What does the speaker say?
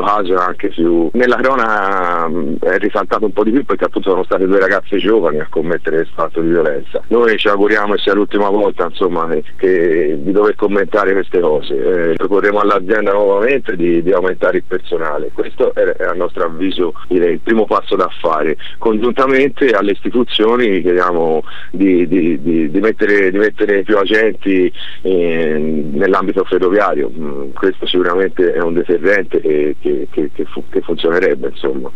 caso è anche più nella cronaca, è risaltato un po' di più perché appunto sono state 2 ragazze giovani a commettere questo fatto di violenza. Noi ci auguriamo che sia l'ultima volta insomma di dover commentare queste cose. Proporremo all'azienda nuovamente di aumentare il personale. Questo è a nostro avviso il primo passo da fare. Congiuntamente alle istituzioni chiediamo di mettere più agenti nell'ambito ferroviario. Questo sicuramente è un deterrente che funzionerebbe, insomma.